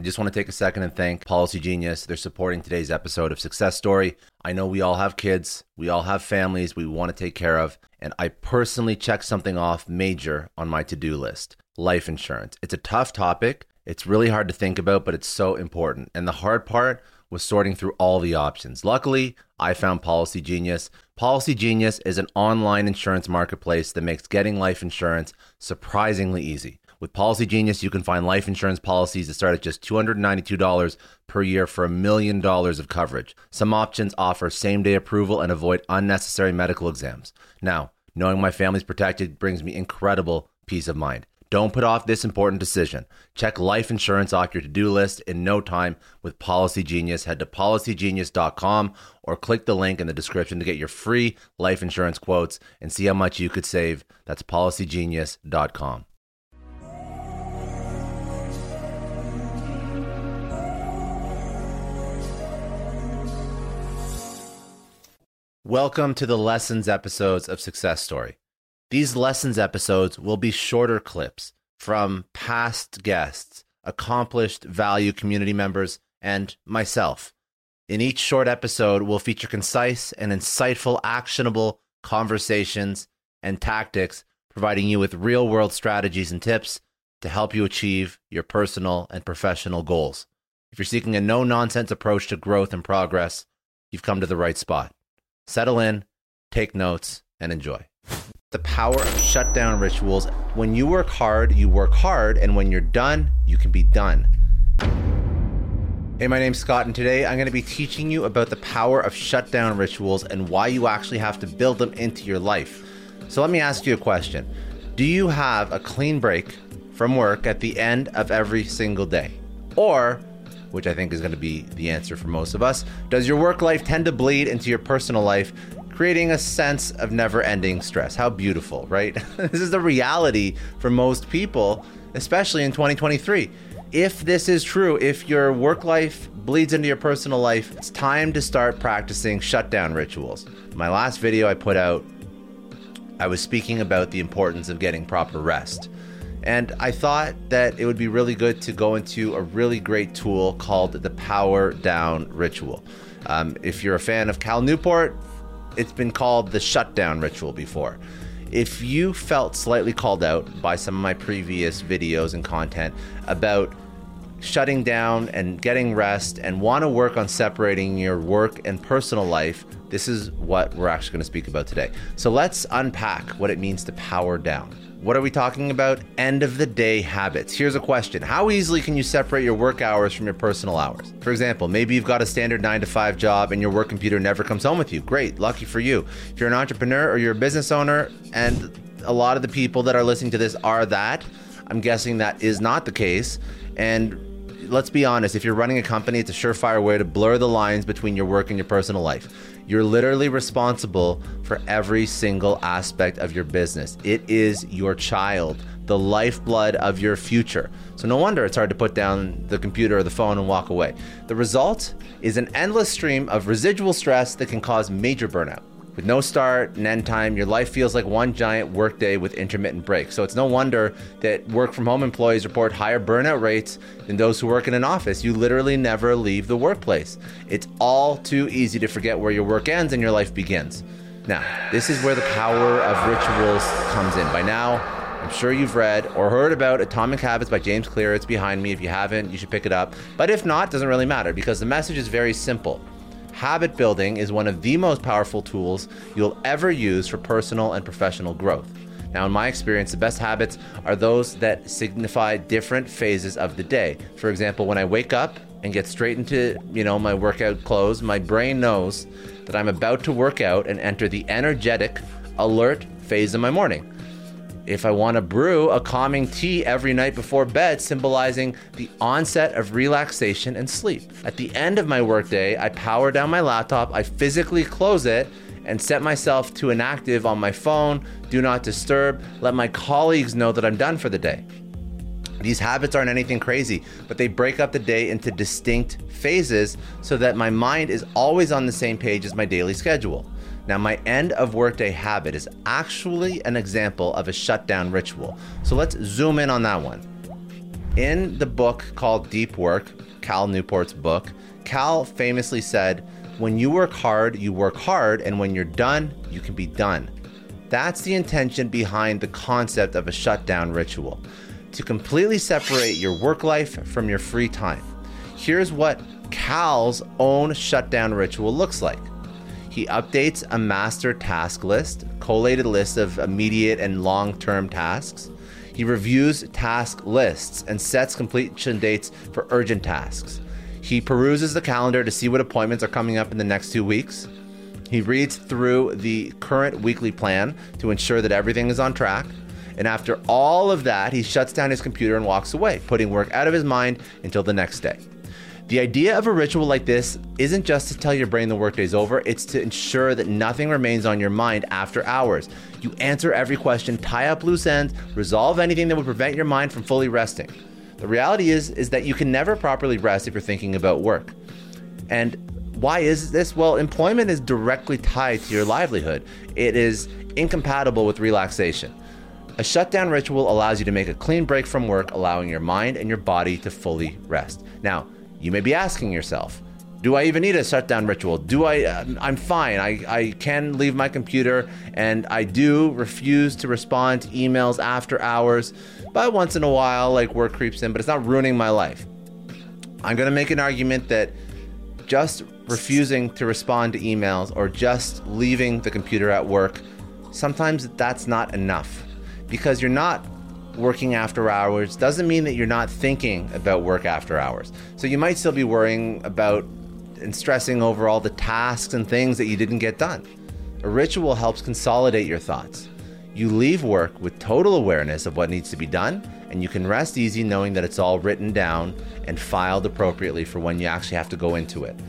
I just want to take a second and thank Policy Genius. They're supporting today's episode of Success Story. I know we all have kids, we all have families we want to take care of, and I personally checked something off major on my to-do list: life insurance. It's a tough topic. It's really hard to think about, but it's so important. And the hard part was sorting through all the options. Luckily, I found Policy Genius. Policy Genius is an online insurance marketplace that makes getting life insurance surprisingly easy. With Policy Genius, you can find life insurance policies that start at just $292 per year for $1 million of coverage. Some options offer same-day approval and avoid unnecessary medical exams. Now, knowing my family's protected brings me incredible peace of mind. Don't put off this important decision. Check life insurance off your to-do list in no time with Policy Genius. Head to policygenius.com or click the link in the description to get your free life insurance quotes and see how much you could save. That's policygenius.com. Welcome to the Lessons episodes of Success Story. These Lessons episodes will be shorter clips from past guests, accomplished value community members, and myself. In each short episode, we'll feature concise and insightful, actionable conversations and tactics, providing you with real-world strategies and tips to help you achieve your personal and professional goals. If you're seeking a no-nonsense approach to growth and progress, you've come to the right spot. Settle in, take notes, and enjoy. The power of shutdown rituals. When you work hard, and when you're done, you can be done. Hey, my name's Scott, and today I'm going to be teaching you about the power of shutdown rituals and why you actually have to build them into your life. So let me ask you a question. Do you have a clean break from work at the end of every single day? Or, which I think is going to be the answer for most of us, does your work life tend to bleed into your personal life, creating a sense of never-ending stress? How beautiful, right? This is the reality for most people, especially in 2023. If this is true, if your work life bleeds into your personal life, it's time to start practicing shutdown rituals. My last video I put out, I was speaking about the importance of getting proper rest. And I thought that it would be really good to go into a really great tool called the Power Down Ritual. If you're a fan of Cal Newport, it's been called the Shutdown Ritual before. If you felt slightly called out by some of my previous videos and content about shutting down and getting rest and want to work on separating your work and personal life, this is what we're actually going to speak about today. So let's unpack what it means to power down. What are we talking about? End of the day habits. Here's a question. How easily can you separate your work hours from your personal hours? For example, maybe you've got a standard 9-to-5 job and your work computer never comes home with you. Great, lucky for you. If you're an entrepreneur or you're a business owner, and a lot of the people that are listening to this are that, I'm guessing that is not the case. And let's be honest, if you're running a company, it's a surefire way to blur the lines between your work and your personal life. You're literally responsible for every single aspect of your business. It is your child, the lifeblood of your future. So no wonder it's hard to put down the computer or the phone and walk away. The result is an endless stream of residual stress that can cause major burnout. With no start and end time, your life feels like one giant workday with intermittent breaks. So it's no wonder that work from home employees report higher burnout rates than those who work in an office. You literally never leave the workplace. It's all too easy to forget where your work ends and your life begins. Now, this is where the power of rituals comes in. By now, I'm sure you've read or heard about Atomic Habits by James Clear. It's behind me. If you haven't, you should pick it up. But if not, it doesn't really matter because the message is very simple. Habit building is one of the most powerful tools you'll ever use for personal and professional growth. Now, in my experience, the best habits are those that signify different phases of the day. For example, when I wake up and get straight into, my workout clothes, my brain knows that I'm about to work out and enter the energetic, alert phase of my morning. If I want to brew a calming tea every night before bed, symbolizing the onset of relaxation and sleep. At the end of my workday, I power down my laptop, I physically close it, and set myself to inactive on my phone, do not disturb, let my colleagues know that I'm done for the day. These habits aren't anything crazy, but they break up the day into distinct phases so that my mind is always on the same page as my daily schedule. Now, my end of workday habit is actually an example of a shutdown ritual. So let's zoom in on that one. In the book called Deep Work, Cal Newport's book, Cal famously said, when you work hard, and when you're done, you can be done. That's the intention behind the concept of a shutdown ritual, to completely separate your work life from your free time. Here's what Cal's own shutdown ritual looks like. He updates a master task list, collated list of immediate and long-term tasks. He reviews task lists and sets completion dates for urgent tasks. He peruses the calendar to see what appointments are coming up in the next 2 weeks. He reads through the current weekly plan to ensure that everything is on track. And after all of that, he shuts down his computer and walks away, putting work out of his mind until the next day. The idea of a ritual like this isn't just to tell your brain the workday's over, it's to ensure that nothing remains on your mind after hours. You answer every question, tie up loose ends, resolve anything that would prevent your mind from fully resting. The reality is that you can never properly rest if you're thinking about work. And why is this? Well, employment is directly tied to your livelihood. It is incompatible with relaxation. A shutdown ritual allows you to make a clean break from work, allowing your mind and your body to fully rest. Now, you may be asking yourself, do I even need a shutdown ritual? I'm fine. I can leave my computer, and I do refuse to respond to emails after hours, but once in a while, like, work creeps in, but it's not ruining my life. I'm going to make an argument that just refusing to respond to emails or just leaving the computer at work, sometimes that's not enough. Because you're not working after hours doesn't mean that you're not thinking about work after hours. So you might still be worrying about and stressing over all the tasks and things that you didn't get done. A ritual helps consolidate your thoughts. You leave work with total awareness of what needs to be done, and you can rest easy knowing that it's all written down and filed appropriately for when you actually have to go into it.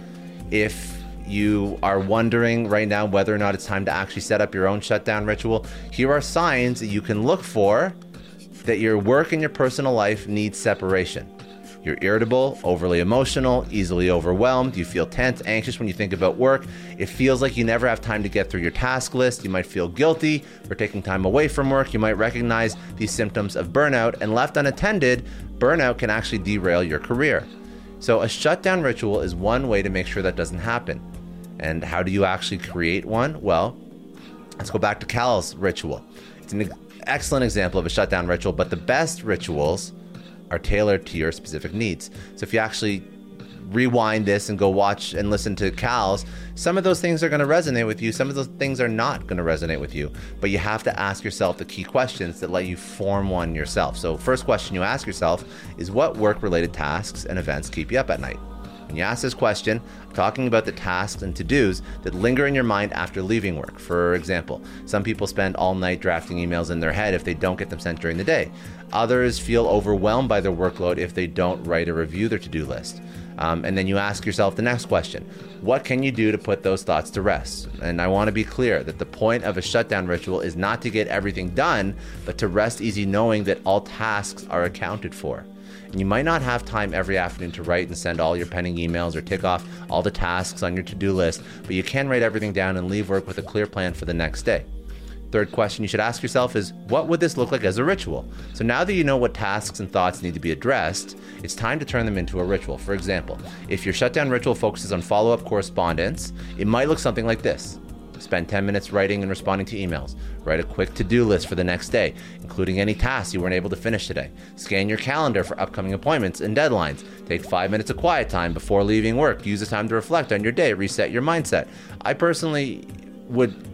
If you are wondering right now whether or not it's time to actually set up your own shutdown ritual, here are signs that you can look for that your work and your personal life need separation. You're irritable, overly emotional, easily overwhelmed. You feel tense, anxious when you think about work. It feels like you never have time to get through your task list. You might feel guilty for taking time away from work. You might recognize these symptoms of burnout, and left unattended, burnout can actually derail your career. So a shutdown ritual is one way to make sure that doesn't happen. And how do you actually create one? Well, let's go back to Cal's ritual. It's an excellent example of a shutdown ritual, but the best rituals are tailored to your specific needs. So if you actually rewind this and go watch and listen to Cal's, some of those things are going to resonate with you. Some of those things are not going to resonate with you, but you have to ask yourself the key questions that let you form one yourself. So first question you ask yourself is, what work-related tasks and events keep you up at night? When you ask this question, I'm talking about the tasks and to-dos that linger in your mind after leaving work. For example, some people spend all night drafting emails in their head if they don't get them sent during the day. Others feel overwhelmed by their workload if they don't write or review their to-do list. And then you ask yourself the next question: what can you do to put those thoughts to rest? And I want to be clear that the point of a shutdown ritual is not to get everything done, but to rest easy knowing that all tasks are accounted for. And you might not have time every afternoon to write and send all your pending emails or tick off all the tasks on your to-do list, but you can write everything down and leave work with a clear plan for the next day. Third question you should ask yourself is, what would this look like as a ritual? So now that you know what tasks and thoughts need to be addressed, it's time to turn them into a ritual. For example, if your shutdown ritual focuses on follow-up correspondence, it might look something like this. Spend 10 minutes writing and responding to emails. Write a quick to-do list for the next day, including any tasks you weren't able to finish today. Scan your calendar for upcoming appointments and deadlines. Take 5 minutes of quiet time before leaving work. Use the time to reflect on your day, reset your mindset. I personally would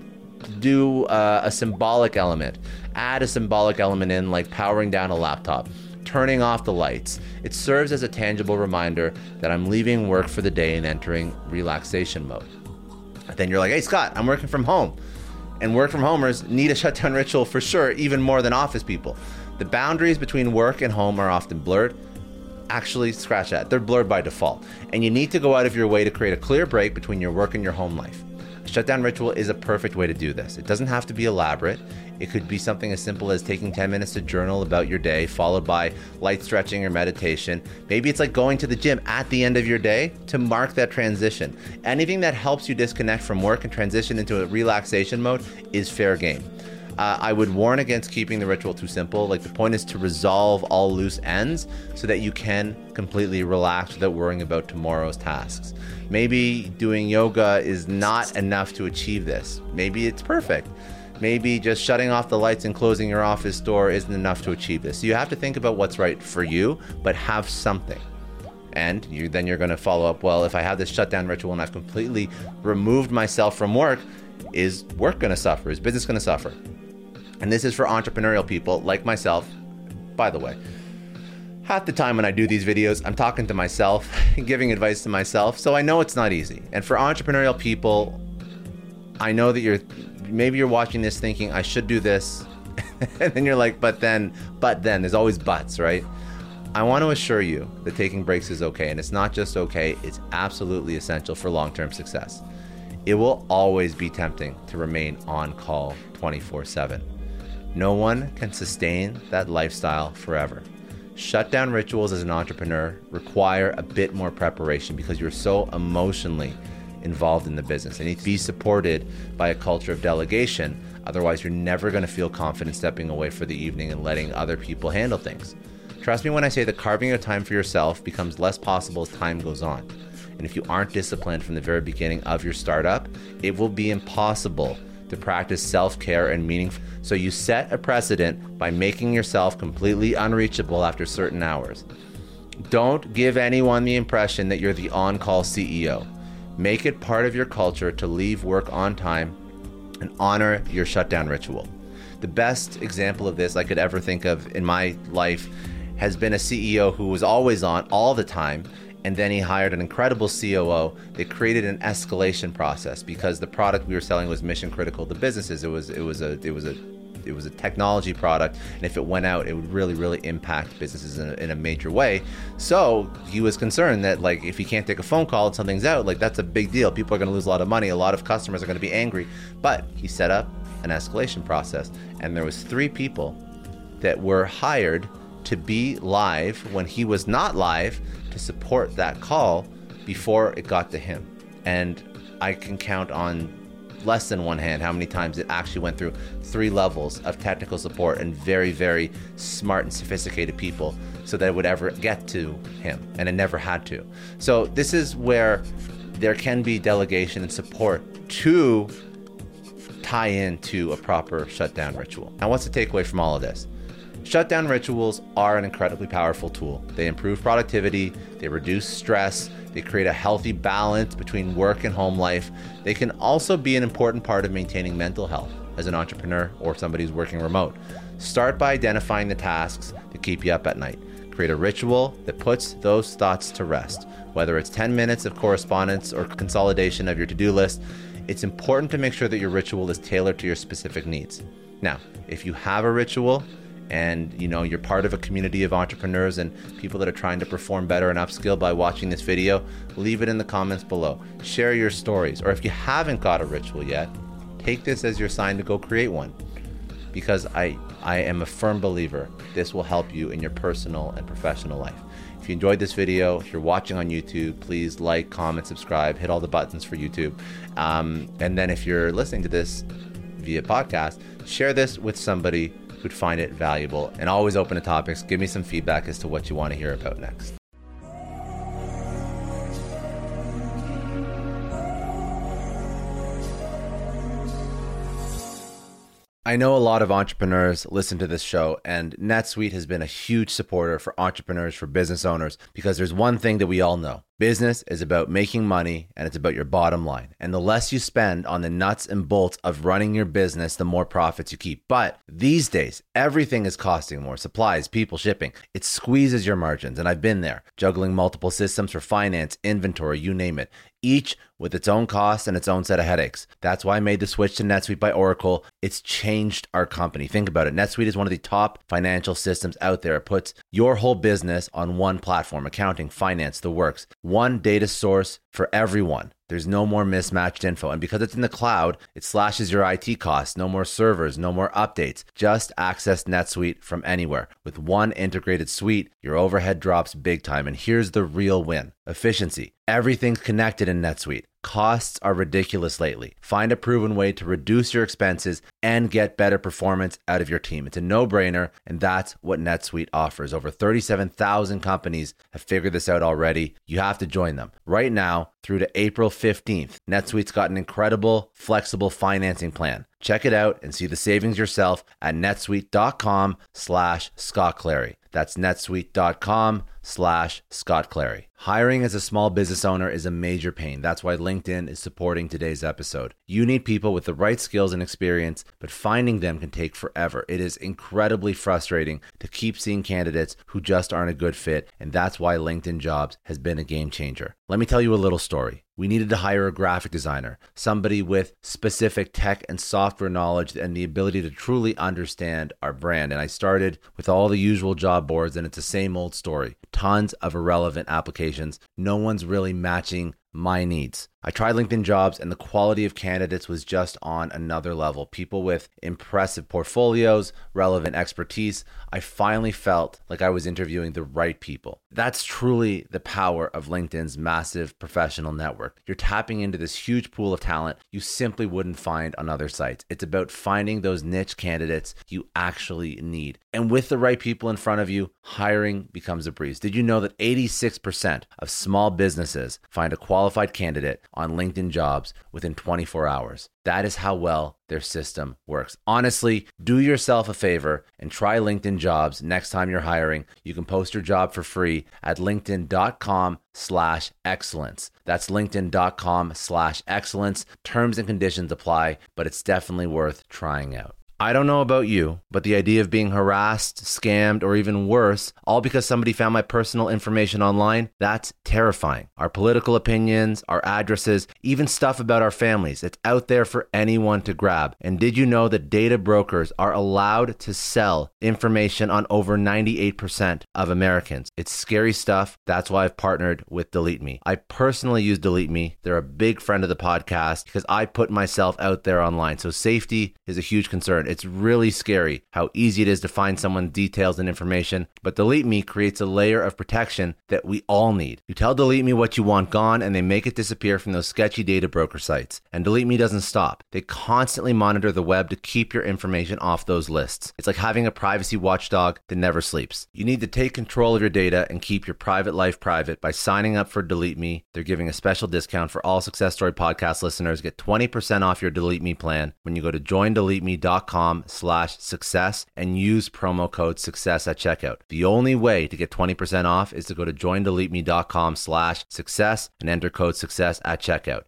do a symbolic element. Add a symbolic element in, like powering down a laptop, turning off the lights. It serves as a tangible reminder that I'm leaving work for the day and entering relaxation mode. Then you're like, hey, Scott, I'm working from home. And work from homers need a shutdown ritual for sure, even more than office people. The boundaries between work and home are often blurred. Actually, scratch that. They're blurred by default. And you need to go out of your way to create a clear break between your work and your home life. A shutdown ritual is a perfect way to do this. It doesn't have to be elaborate. It could be something as simple as taking 10 minutes to journal about your day, followed by light stretching or meditation. Maybe it's like going to the gym at the end of your day to mark that transition. Anything that helps you disconnect from work and transition into a relaxation mode is fair game. I would warn against keeping the ritual too simple. Like, the point is to resolve all loose ends so that you can completely relax without worrying about tomorrow's tasks. Maybe doing yoga is not enough to achieve this. Maybe it's perfect. Maybe just shutting off the lights and closing your office door isn't enough to achieve this. So you have to think about what's right for you, but have something. And then you're going to follow up, well, if I have this shutdown ritual and I've completely removed myself from work, is work going to suffer? Is business going to suffer? And this is for entrepreneurial people like myself. By the way, half the time when I do these videos, I'm talking to myself and giving advice to myself. So I know it's not easy. And for entrepreneurial people, I know that maybe you're watching this thinking, I should do this. And then you're like, but then, there's always buts, right? I want to assure you that taking breaks is okay. And it's not just okay, it's absolutely essential for long-term success. It will always be tempting to remain on call 24/7. No one can sustain that lifestyle forever. Shutdown rituals as an entrepreneur require a bit more preparation because you're so emotionally involved in the business. They need to be supported by a culture of delegation. Otherwise, you're never going to feel confident stepping away for the evening and letting other people handle things. Trust me when I say that carving out time for yourself becomes less possible as time goes on. And if you aren't disciplined from the very beginning of your startup, it will be impossible to practice self-care and meaningful. So you set a precedent by making yourself completely unreachable after certain hours. Don't give anyone the impression that you're the on-call CEO. Make it part of your culture to leave work on time and honor your shutdown ritual. The best example of this I could ever think of in my life has been a CEO who was always on all the time, and then he hired an incredible COO. They created an escalation process because the product we were selling was mission critical to businesses. It was a technology product, and if it went out, it would really impact businesses in a major way. So he was concerned that, like, if he can't take a phone call and something's out, like, that's a big deal. People are going to lose a lot of money. A lot of customers are going to be angry. But he set up an escalation process, and there was 3 people that were hired to be live when he was not live to support that call before it got to him. And I can count on less than one hand how many times it actually went through 3 levels of technical support and very smart and sophisticated people so that it would ever get to him, and it never had to. So this is where there can be delegation and support to tie into a proper shutdown ritual. Now, what's the takeaway from all of this? Shutdown rituals are an incredibly powerful tool. They improve productivity, they reduce stress, they create a healthy balance between work and home life. They can also be an important part of maintaining mental health as an entrepreneur or somebody who's working remote. Start by identifying the tasks that keep you up at night. Create a ritual that puts those thoughts to rest. Whether it's 10 minutes of correspondence or consolidation of your to-do list, it's important to make sure that your ritual is tailored to your specific needs. Now, if you have a ritual, and you're part of a community of entrepreneurs and people that are trying to perform better and upskill by watching this video, leave it in the comments below. Share your stories. Or if you haven't got a ritual yet, take this as your sign to go create one. Because I am a firm believer this will help you in your personal and professional life. If you enjoyed this video, if you're watching on YouTube, please like, comment, subscribe, hit all the buttons for YouTube. And then if you're listening to this via podcast, share this with somebody who'd find it valuable, and always open to topics. Give me some feedback as to what you want to hear about next. I know a lot of entrepreneurs listen to this show, and NetSuite has been a huge supporter for entrepreneurs, for business owners, because there's one thing that we all know. Business is about making money, and it's about your bottom line. And the less you spend on the nuts and bolts of running your business, the more profits you keep. But these days, everything is costing more. Supplies, people, shipping. It squeezes your margins, and I've been there, juggling multiple systems for finance, inventory, you name it, each with its own costs and its own set of headaches. That's why I made the switch to NetSuite by Oracle. It's changed our company. Think about it. NetSuite is one of the top financial systems out there. It puts your whole business on one platform: accounting, finance, the works. One data source for everyone. There's no more mismatched info. And because it's in the cloud, it slashes your IT costs. No more servers, no more updates. Just access NetSuite from anywhere. With one integrated suite, your overhead drops big time. And here's the real win: efficiency. Everything's connected in NetSuite. Costs are ridiculous lately. Find a proven way to reduce your expenses and get better performance out of your team. It's a no-brainer, and that's what NetSuite offers. Over 37,000 companies have figured this out already. You have to join them. Right now, through to April 15th, NetSuite's got an incredible, flexible financing plan. Check it out and see the savings yourself at netsuite.com/Scott Clary. That's netsuite.com/Scott Clary. Hiring as a small business owner is a major pain. That's why LinkedIn is supporting today's episode. You need people with the right skills and experience, but finding them can take forever. It is incredibly frustrating to keep seeing candidates who just aren't a good fit, and that's why LinkedIn Jobs has been a game changer. Let me tell you a little story. We needed to hire a graphic designer, somebody with specific tech and software knowledge and the ability to truly understand our brand. And I started with all the usual job boards, and it's the same old story. Tons of irrelevant applications. No one's really matching my needs. I tried LinkedIn Jobs, and the quality of candidates was just on another level. People with impressive portfolios, relevant expertise. I finally felt like I was interviewing the right people. That's truly the power of LinkedIn's massive professional network. You're tapping into this huge pool of talent you simply wouldn't find on other sites. It's about finding those niche candidates you actually need. And with the right people in front of you, hiring becomes a breeze. Did you know that 86% of small businesses find a qualified candidate on LinkedIn Jobs within 24 hours? That is how well their system works. Honestly, do yourself a favor and try LinkedIn Jobs next time you're hiring. You can post your job for free at linkedin.com/excellence. That's linkedin.com/excellence. Terms and conditions apply, but it's definitely worth trying out. I don't know about you, but the idea of being harassed, scammed, or even worse, all because somebody found my personal information online, that's terrifying. Our political opinions, our addresses, even stuff about our families, it's out there for anyone to grab. And did you know that data brokers are allowed to sell information on over 98% of Americans? It's scary stuff. That's why I've partnered with Delete Me. I personally use Delete Me. They're a big friend of the podcast because I put myself out there online. So safety is a huge concern. It's really scary how easy it is to find someone's details and information, but Delete Me creates a layer of protection that we all need. You tell Delete Me what you want gone, and they make it disappear from those sketchy data broker sites. And Delete Me doesn't stop. They constantly monitor the web to keep your information off those lists. It's like having a privacy watchdog that never sleeps. You need to take control of your data and keep your private life private by signing up for Delete Me. They're giving a special discount for all Success Story podcast listeners. Get 20% off your Delete Me plan when you go to joindeleteme.com/success and use promo code success at checkout. The only way to get 20% off is to go to joindeleteme.com/success and enter code success at checkout.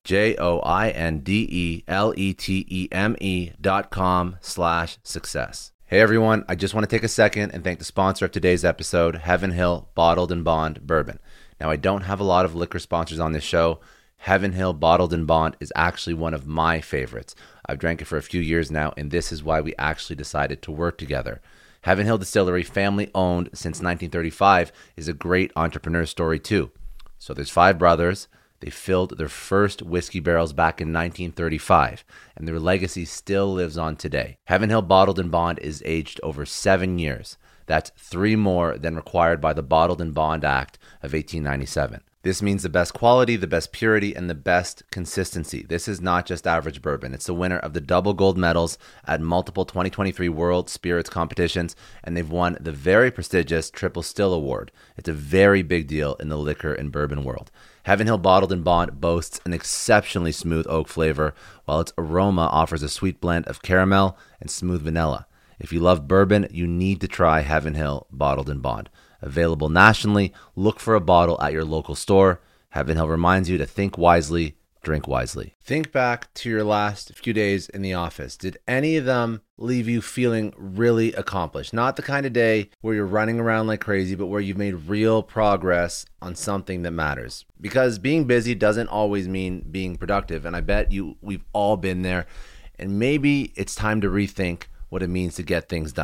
joindeleteme.com/success. Hey everyone, I just want to take a second and thank the sponsor of today's episode, Heaven Hill Bottled and Bond Bourbon. Now, I don't have a lot of liquor sponsors on this show. Heaven Hill Bottled and Bond is actually one of my favorites. I've drank it for a few years now, and this is why we actually decided to work together. Heaven Hill Distillery, family owned since 1935, is a great entrepreneur story too. So there's 5 brothers. They filled their first whiskey barrels back in 1935, and their legacy still lives on today. Heaven Hill Bottled and Bond is aged over 7 years. That's 3 more than required by the Bottled and Bond Act of 1897. This means the best quality, the best purity, and the best consistency. This is not just average bourbon. It's the winner of the double gold medals at multiple 2023 World Spirits competitions, and they've won the very prestigious Triple Still Award. It's a very big deal in the liquor and bourbon world. Heaven Hill Bottled and Bond boasts an exceptionally smooth oak flavor, while its aroma offers a sweet blend of caramel and smooth vanilla. If you love bourbon, you need to try Heaven Hill Bottled and Bond. Available nationally, look for a bottle at your local store. Heaven Hill reminds you to think wisely, drink wisely. Think back to your last few days in the office. Did any of them leave you feeling really accomplished? Not the kind of day where you're running around like crazy, but where you've made real progress on something that matters. Because being busy doesn't always mean being productive, and I bet we've all been there. And maybe it's time to rethink what it means to get things done.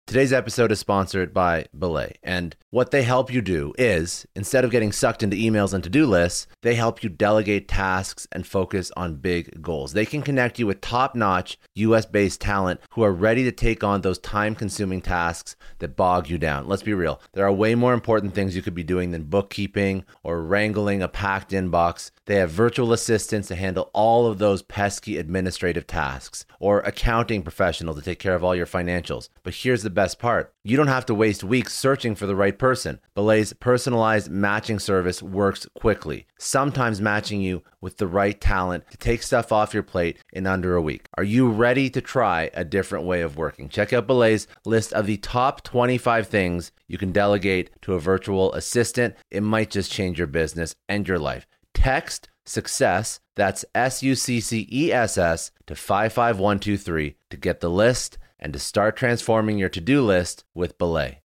Today's episode is sponsored by Belay, and what they help you do is, instead of getting sucked into emails and to-do lists, they help you delegate tasks and focus on big goals. They can connect you with top-notch US-based talent who are ready to take on those time-consuming tasks that bog you down. Let's be real. There are way more important things you could be doing than bookkeeping or wrangling a packed inbox. They have virtual assistants to handle all of those pesky administrative tasks, or accounting professionals to take care of all your financials. But here's the best part. You don't have to waste weeks searching for the right person. Belay's personalized matching service works quickly, sometimes matching you with the right talent to take stuff off your plate in under a week. Are you ready to try a different way of working? Check out Belay's list of the top 25 things you can delegate to a virtual assistant. It might just change your business and your life. Text SUCCESS, that's SUCCESS, to 55123 to get the list and to start transforming your to-do list with Belay.